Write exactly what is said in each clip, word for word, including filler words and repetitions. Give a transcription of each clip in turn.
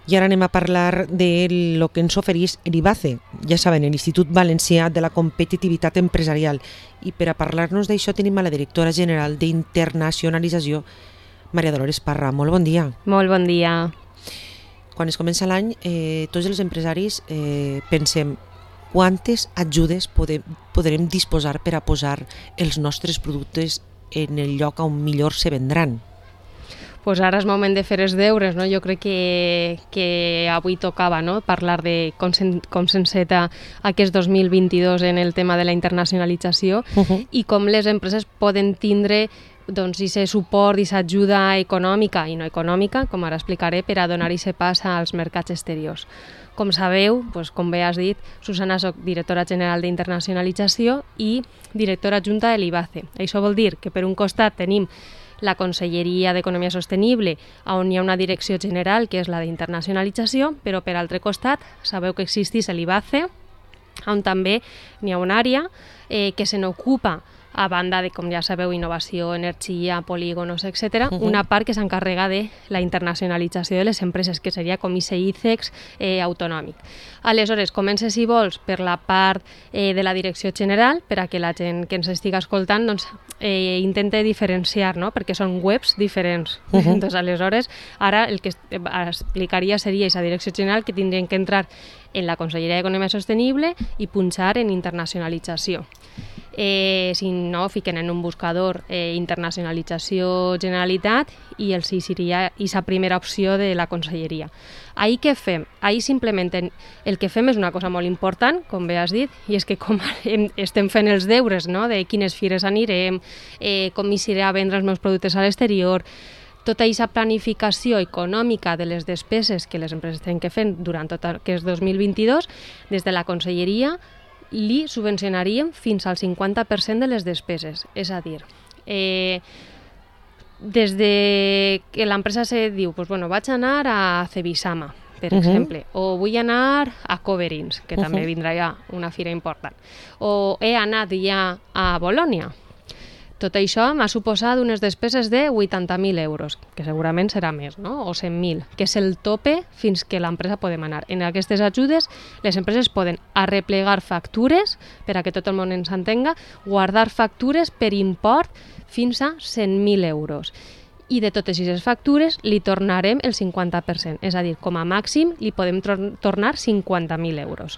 I ara anem a parlar de lo que ens ofereix l'IBACE, ja saben, l'Institut Valencià de la Competitivitat Empresarial. I per a parlar-nos d'això tenim a la directora general d'Internacionalització, Maria Dolores Parra. Molt bon dia. Molt bon dia. Quan es comença l'any, eh, tots els empresaris eh, pensem quantes ajudes podem, podrem disposar per a posar els nostres productes en el lloc on millor se vendran. Pues ara és moment de fer els deures, no? Jo crec que, que avui tocava, no? Parlar de com, sen, com s'enceta aquest dos mil vint-i-dos en el tema de la internacionalització uh-huh. i com les empreses poden tindre doncs, aquest suport, aquesta ajuda econòmica i no econòmica, com ara explicaré, per a donar aquest pas als mercats exteriors. Com sabeu, doncs, com bé has dit, Susana, soc directora general d'Internacionalització i directora adjunta de l'IBACE. Això vol dir que per un costat tenim la Conselleria d'Economia Sostenible, on hi ha una direcció general, que és la d'Internacionalització, però per altre costat sabeu que existeix l'IBACE, on també n'hi ha una àrea eh, que se n'ocupa, a banda de, com ja sabeu, innovació, energia, polígonos, etcètera, uh-huh. una part que s'encarrega de la internacionalització de les empreses, que seria com I C E ICEX eh, autonòmic. Aleshores, comença, si vols, per la part eh, de la direcció general, per a que la gent que ens estigui escoltant doncs, eh, intente diferenciar, no? Perquè són webs diferents. Uh-huh. Doncs, aleshores, ara el que explicaria seria aquesta direcció general, que tindrien que entrar en la Conselleria d'Economia Sostenible i punxar en internacionalització. Eh, si no, fiquen en un buscador eh, internacionalització Generalitat i els hi seria aquesta primera opció de la Conselleria. Ahir què fem? Ahir simplement el que fem és una cosa molt important, com bé has dit, i és que com hem, estem fent els deures, no? De quines fires anirem, eh, com hi serà a vendre els meus productes a l'exterior, tota aquesta planificació econòmica de les despeses que les empreses tenen que fer durant tot aquest dos mil vint-i-dos, des de la Conselleria li subvencionaríem fins al cinquanta per cent de les despeses. És a dir, eh, des de que l'empresa se diu, pues, bueno, vaig anar a Cebisama, per uh-huh. exemple, o vull anar a Coverins, que uh-huh. també vindrà ja una fira important, o he anat ja a Bolònia. Tot això m'ha suposat unes despeses de vuitanta mil euros, que segurament serà més, no? O cent mil, que és el tope fins que l'empresa podem anar. En aquestes ajudes, les empreses poden arreplegar factures, per a que tot el món ens entenga, guardar factures per import fins a cent mil euros. I de totes aquestes factures li tornarem el cinquanta per cent, és a dir, com a màxim li podem tor- tornar cinquanta mil euros.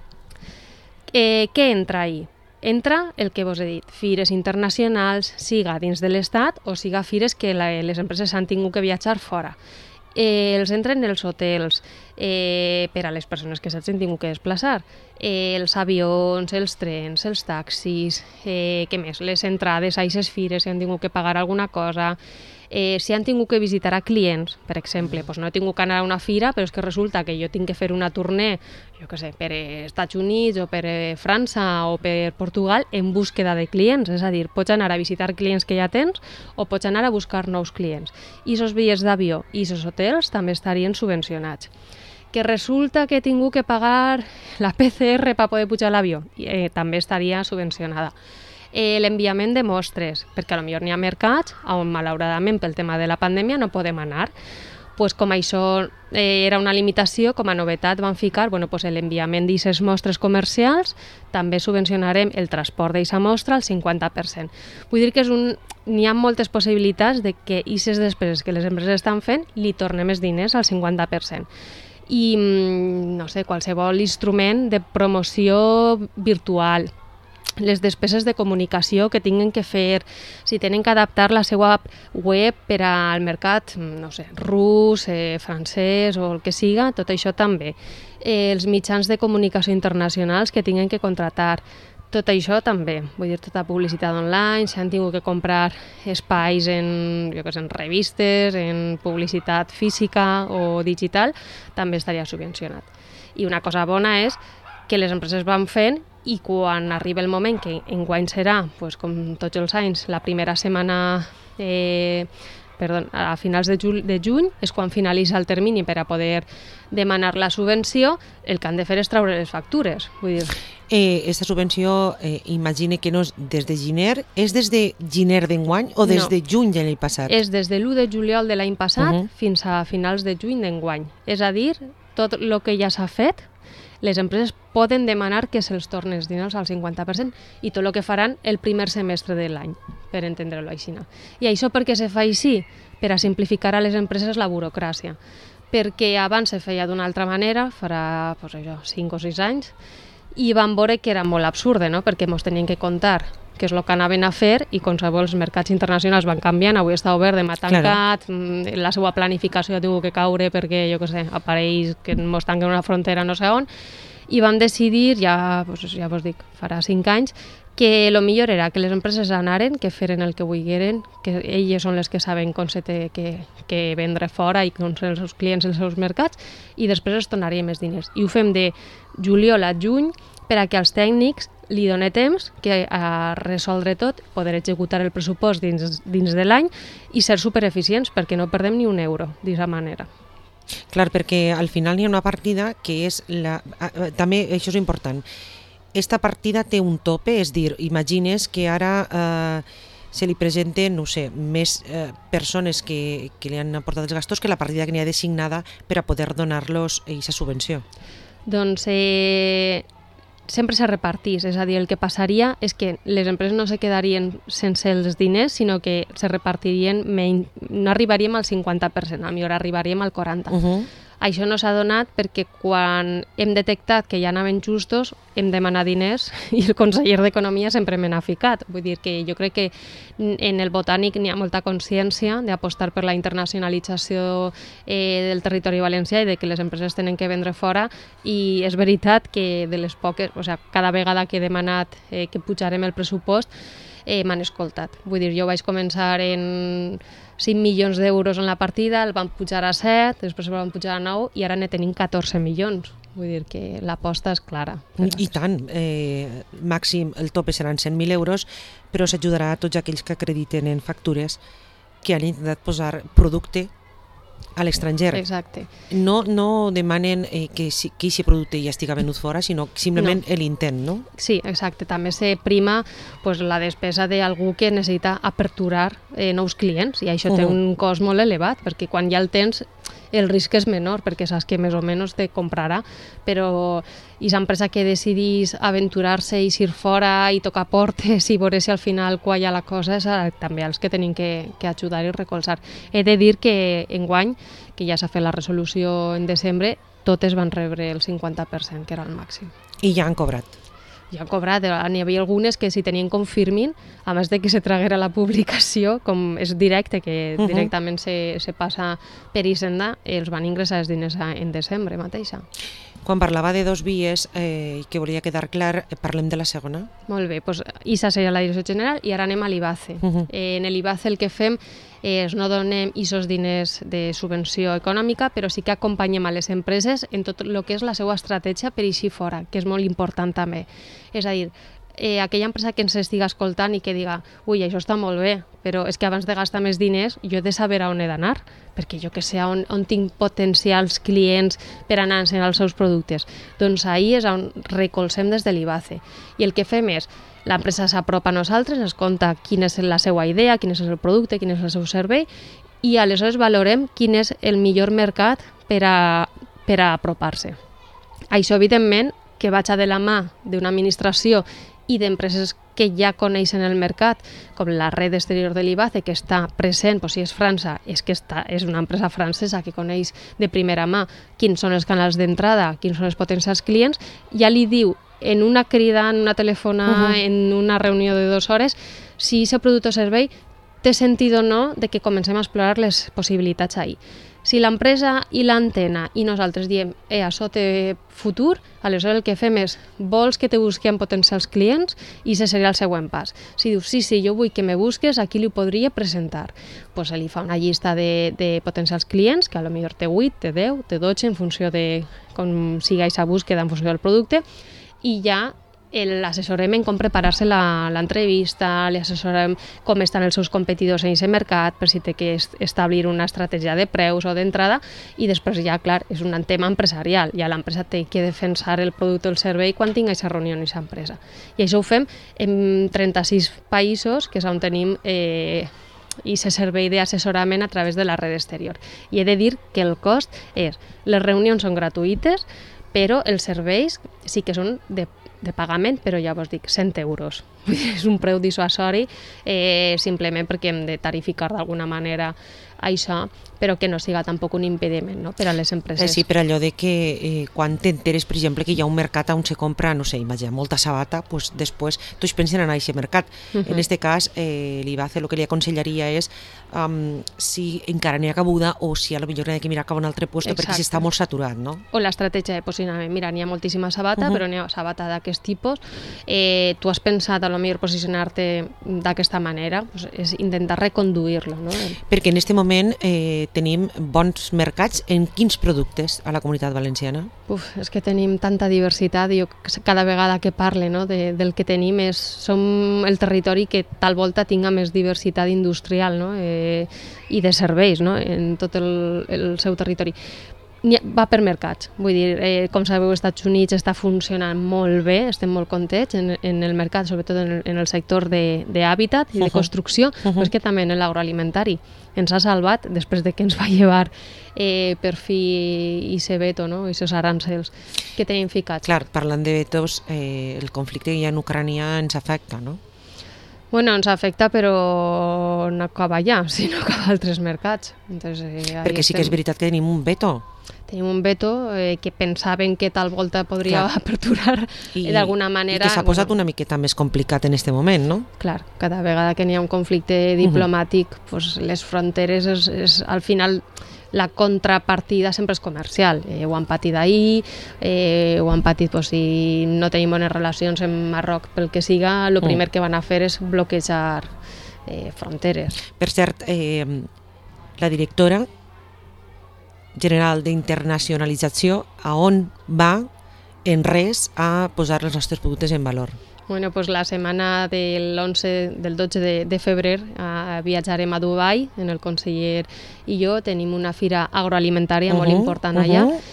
Eh, què entra ahí? Entra el que vos he dit, fires internacionals, siga dins de l'Estat o siga fires que la, les empreses han tingut que viatjar fora. Eh, els entren els hotels, eh, per a les persones que s'han tingut que desplaçar, eh, els avions, els trens, els taxis, eh, què més? Les entrades a aquestes fires, si han tingut que pagar alguna cosa, eh, si han tingut que visitar a clients, per exemple, doncs no he tingut que anar a una fira, però és que resulta que jo tinc que fer una tournée, jo què sé, per Estats Units o per França o per Portugal en búsqueda de clients, és a dir, pots anar a visitar clients que ja tens o pots anar a buscar nous clients. I aquests bitllets d'avió i aquests hotels també estarien subvencionats. Que resulta que he tingut que pagar la P C R per poder pujar a l'avió, eh, també estaria subvencionada. Eh, l'enviament de mostres, perquè potser n'hi ha mercats on malauradament pel tema de la pandèmia no podem anar. Pues com això eh, era una limitació, com a novetat van ficar bueno, pues l'enviament d'aquestes mostres comercials, també subvencionarem el transport d'aquesta mostra al cinquanta per cent. Vull dir que és un... n'hi ha moltes possibilitats de que aquestes despeses que les empreses estan fent li tornem els diners al cinquanta per cent. I, no sé, qualsevol instrument de promoció virtual, les despeses de comunicació que tinguin que fer, si tenen que adaptar la seva web per al mercat, no sé, rus, eh, francès o el que siga, tot això també. Eh, els mitjans de comunicació internacionals que tinguin que contratar, tot això també. Vull dir, tota publicitat online, si han tingut que comprar espais en, jo què sé, en revistes, en publicitat física o digital, també estaria subvencionat. I una cosa bona és que les empreses van fent i quan arriba el moment, que enguany serà, pues, com tots els anys, la primera setmana, eh, perdó, a finals de, ju- de juny, és quan finalitza el termini per a poder demanar la subvenció, el que han de fer és treure les factures. Vull dir... Eh, esta subvenció, eh, imagine que no és des de gener, és des de gener d'enguany o des No. de juny de l'any passat? És des de l'u de juliol de l'any passat Uh-huh. fins a finals de juny d'enguany. És a dir, tot el que ja s'ha fet, les empreses poden demanar que se'ls torni els diners al cinquanta per cent i tot el que faran el primer semestre de l'any, per entendre-ho així. I això per què se fa així? Per a simplificar a les empreses la burocràcia. Perquè abans se feia d'una altra manera, farà pues, això, cinc o sis anys, i vam veure que era molt absurda, no? Perquè ens tenien que contar què és el que anaven a fer i com sabeu els mercats internacionals van canviant, avui està obert, demà tancat, claro. La seva planificació ha tingut que caure perquè, jo què sé, aparells que ens tanquen una frontera no sé on, i vam decidir, ja, pues, ja vos dic, farà cinc anys, que el millor era que les empreses anaren, que feren el que volgueren, que elles són les que saben com se té que, que vendre fora i com són els seus clients, els seus mercats, i després es donaria més diners. I ho fem de juliol a juny per a que als tècnics li doni temps que a resoldre tot, poder executar el pressupost dins, dins de l'any i ser supereficients perquè no perdem ni un euro d'aquesta manera. Clar, perquè al final hi ha una partida que és la... També això és important. Esta partida té un tope, és dir, imagines que ara eh, se li presenten, no sé, més eh, persones que, que li han aportat els gastos que la partida que n'hi ha designada per a poder donar-los aquesta subvenció. Doncs eh, sempre se repartís, és a dir, el que passaria és que les empreses no se quedarien sense els diners, sinó que se repartirien, menys, no arribaríem al cinquanta per cent, a millor arribaríem al quaranta per cent. Uh-huh. Això no s'ha donat perquè quan hem detectat que ja anaven justos hem demanat diners i el conseller d'Economia sempre me n'ha ficat. Vull dir que jo crec que en el Botànic n'hi ha molta consciència d'apostar per la internacionalització eh, del territori valencià i de que les empreses tenen que vendre fora, i és veritat que de les poques, o sigui, cada vegada que he demanat eh, que pujarem el pressupost eh, m'han escoltat. Vull dir, jo vaig començar en cinc milions d'euros en la partida, el van pujar a set, després el van pujar a nou i ara ne tenim catorze milions. Vull dir que l'aposta és clara. I tant, eh, màxim el tope seran cent mil euros, però s'ajudarà a tots aquells que acrediten en factures que han intentat posar producte a l'estranger. Exacte. No, no demanen eh, que aquest producte ja estiga venut fora, sinó simplement no. l'intent, no? Sí, exacte. També se prima pues, la despesa d'algú que necessita aperturar eh, nous clients, i això uh-huh. té un cost molt elevat, perquè quan ja el tens el risc és menor, perquè saps que més o menys te comprarà, però aquesta empresa que decidís aventurar-se i ir fora i tocar portes i veure si al final qualla la cosa, és també els que tenim que, que ajudar i recolzar. He de dir que enguany, que ja s'ha fet la resolució en desembre, totes van rebre el cinquanta per cent, que era el màxim. I ja han cobrat. Ja han cobrat, n'hi havia algunes que si tenien confirmin, a més de que se traguera la publicació, com és directe, que uh-huh. directament se, se passa per Hisenda, els van ingressar els diners en desembre mateixa. Quan parlava de dos vies, eh, que volia quedar clar, parlem de la segona. Molt bé, doncs I S A seria la direcció general i ara anem a l'I B A C E. Uh-huh. Eh, en l'I B A C E el que fem és no donem aquests diners de subvenció econòmica, però sí que acompanyem a les empreses en tot el que és la seva estratègia per eixir fora, que és molt important també. És a dir, eh, aquella empresa que ens estiga escoltant i que diga ui, això està molt bé, però és que abans de gastar més diners jo he de saber a on he d'anar, perquè jo que sé on, on tinc potencials clients per anar a ensenyar els seus productes. Doncs ahir és on recolzem des de l'I B A C E. I el que fem és, l'empresa s'apropa a nosaltres, ens conta quina és la seva idea, quin és el producte, quin és el seu servei, i aleshores valorem quin és el millor mercat per a, per a apropar-se. Això, evidentment, que vaig de la mà d'una administració i d'empreses que ja coneixen el mercat, com la red exterior de l'I B A C E, que està present, doncs si és França, és que està, és una empresa francesa que coneix de primera mà quins són els canals d'entrada, quins són els potencials clients, ja li diu en una crida, en una telefona, uh-huh. en una reunió de dues hores, si aquest producte o servei té sentit o no de que comencem a explorar les possibilitats ahir. Si l'empresa i l'antena i nosaltres diem eh, això té futur, aleshores el que fem és vols que te busquem potencials clients i ese seria el següent pas. Si dius sí, sí, jo vull que me busques, aquí li podria presentar. Pues se li fa una llista de, de potencials clients, que a lo millor té vuit, té deu, té dotze, en funció de com siga aquesta búsqueda, en funció del producte, i ja l'assessorem en com preparar-se l'entrevista, l'assessorem com estan els seus competidors en aquest mercat, per si té que establir una estratègia de preus o d'entrada, i després ja, clar, és un tema empresarial, ja l'empresa té que defensar el producte o el servei quan tingui aquesta reunió en aquesta empresa. I això ho fem en trenta-sis països, que és on tenim eh, i aquest servei d'assessorament a través de la red exterior. I he de dir que el cost és, les reunions són gratuïtes, però els serveis sí que són de de pagament, però ja vos dic, cent euros. És un preu dissuasori, eh, simplement perquè hem de tarificar d'alguna manera això, però que no siga tampoc un impediment, no?, per a les empreses. Eh, sí, per allò de que eh, quan t'enteres, per exemple, que hi ha un mercat on se compra, no sé, imagina, molta sabata, pues després tots pensen en aquest mercat. Uh-huh. En aquest cas, eh, l'Ibace el que li aconsellaria és um, si encara n'hi ha cabuda o si a lo millor n'hi ha que mirar cap a un altre lloc perquè s'està molt saturat, no? O l'estratègia de posicionament. Mira, n'hi ha moltíssima sabata, uh-huh. però n'hi ha sabata d'aquest tipus. Eh, tu has pensat a lo millor posicionar-te d'aquesta manera, pues, és intentar reconduir-lo, no? Perquè en aquest moment eh, tenim bons mercats en quins productes a la Comunitat Valenciana? Uf, és que tenim tanta diversitat, jo cada vegada que parle, no, de, del que tenim és, som el territori que tal volta tinga més diversitat industrial, no, eh, i de serveis, no, en tot el, el seu territori. Va per mercats, vull dir, eh, com sabeu, als Estats Units està funcionant molt bé, estem molt contents en, en el mercat, sobretot en el, en el sector d'hàbitat i de construcció, uh-huh. però és que també en l'agroalimentari ens ha salvat després de que ens va llevar eh, per fi i se veto, no?, i aquests arancels que tenim ficats. Clar, parlant de vetos, eh, el conflicte que hi ha en Ucrània ens afecta, no? Bueno, ens afecta, però no acaba allà, sinó acaba a altres mercats. Entonces, eh, Perquè sí que és veritat que tenim un veto. Tenim un veto eh, que pensaven que tal volta podria clar. aperturar I, d'alguna manera. I que s'ha posat bueno, una miqueta més complicat en aquest moment, no? Clar, cada vegada que n'hi ha un conflicte diplomàtic, uh-huh. pues, les fronteres, és, és, al final, la contrapartida sempre és comercial. Eh, ho han patit ahir, eh, ho han patit pues, si no tenim bones relacions amb Marroc, pel que siga, el primer uh. que van a fer és bloquejar eh, fronteres. Per cert, eh, la directora general d'internacionalització, a on va en res a posar els nostres productes en valor? Bueno, pues la setmana del onze, del dotze de, de febrer eh, viatjarem a Dubai, en el conseller i jo, tenim una fira agroalimentària uh-huh, molt important allà, uh-huh.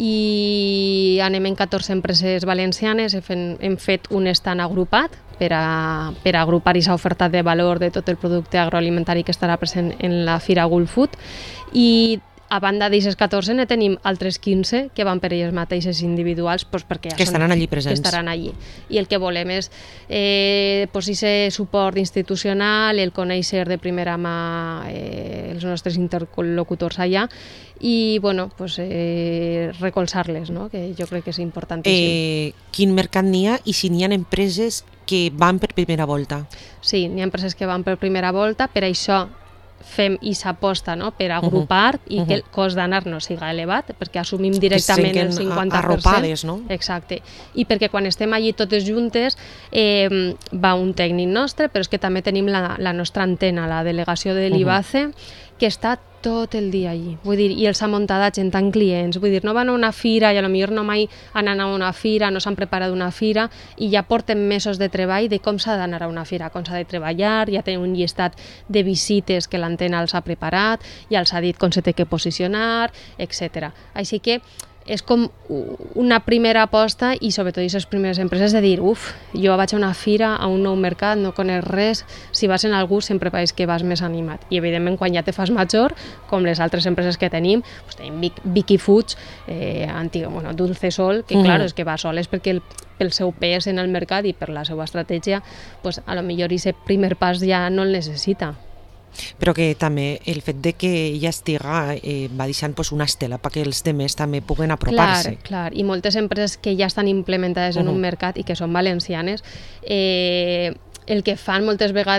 i anem en catorze empreses valencianes, hem, hem fet un stand agrupat per a, per a agrupar aquesta oferta de valor de tot el producte agroalimentari que estarà present en la fira Gulf Food, i a banda d'aquestes catorze ne tenim altres quinze que van per elles mateixes individuals, doncs perquè ja que estaran allí presents. Que estaran allí. I el que volem és eh, pues, ese suport institucional, el conèixer de primera mà eh, els nostres interlocutors allà i bueno, pues, eh, recolzar-les, no? Que jo crec que és importantíssim. Eh, quin mercat n'hi ha i si n'hi ha empreses que van per primera volta? Sí, n'hi ha empreses que van per primera volta, per això fem i s'aposta, no?, per agrupar uh-huh. i uh-huh. que el cost d'anar no siga elevat, perquè assumim directament el cinquanta per cent. Arropades, no? Exacte. I perquè quan estem allí totes juntes eh, va un tècnic nostre, però és que també tenim la, la nostra antena, la delegació de l'Ibace, uh-huh. que està tot el dia allí. Vull dir, i els amuntatats en tant clients. Vull dir, no van a una fira i a lo millor no mai han anat a una fira, no s'han preparat una fira i ja porten mesos de treball de com s'ha d'anar a una fira, com s'ha de treballar, ja tenen un llistat de visites que l'antena els ha preparat, ja els ha dit com se té que posicionar, etcètera. Així que és com una primera aposta i sobretot aquestes primeres empreses de dir uf, jo vaig a una fira, a un nou mercat, no conec res, si vas en algú sempre veus que vas més animat. I evidentment quan ja te fas major, com les altres empreses que tenim, doncs tenim Vicky Foods, eh, antiga, bueno, Dulce Sol, que mm. clar, és que va soles perquè el, pel seu pes en el mercat i per la seva estratègia, pues, a lo millor aquest primer pas ja no el necessita. Però que també el fet de que ja estiga eh, va deixant pues, una estela perquè els demés també puguen apropar-se. Clar, clar, i moltes empreses que ja estan implementades uh-huh. en un mercat i que són valencianes, eh, el que fan moltes vegades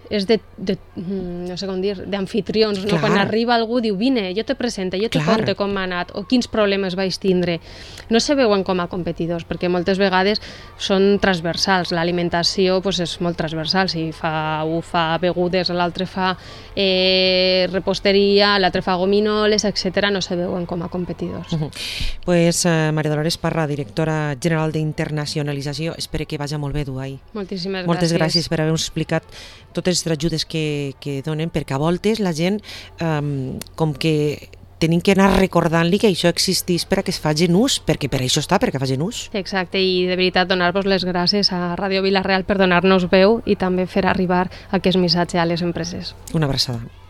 és de, de no sé com dir, d'anfitrions, no? Clar. Quan arriba algú diu, vine, jo te presente, jo te Clar. conte com m'ha anat, o quins problemes vaig tindre. No se veuen com a competidors, perquè moltes vegades són transversals. L'alimentació pues, és molt transversal. Si fa, un fa begudes, l'altre fa eh, reposteria, l'altre fa gominoles, etcètera, no se veuen com a competidors. Uh -huh. Pues uh, Maria Dolores Parra, directora general d'internacionalització, espero que vagi molt bé, Duai. Moltíssimes Moltes gràcies. gràcies per haver-nos explicat totes les ajudes que, que donen, perquè a voltes la gent um, com que tenim que anar recordant-li que això existeix per a que es facin ús, perquè per això està, perquè facin ús. Exacte, i de veritat donar-vos les gràcies a Ràdio Vila-real per donar-nos veu i també fer arribar aquest missatge a les empreses. Una abraçada.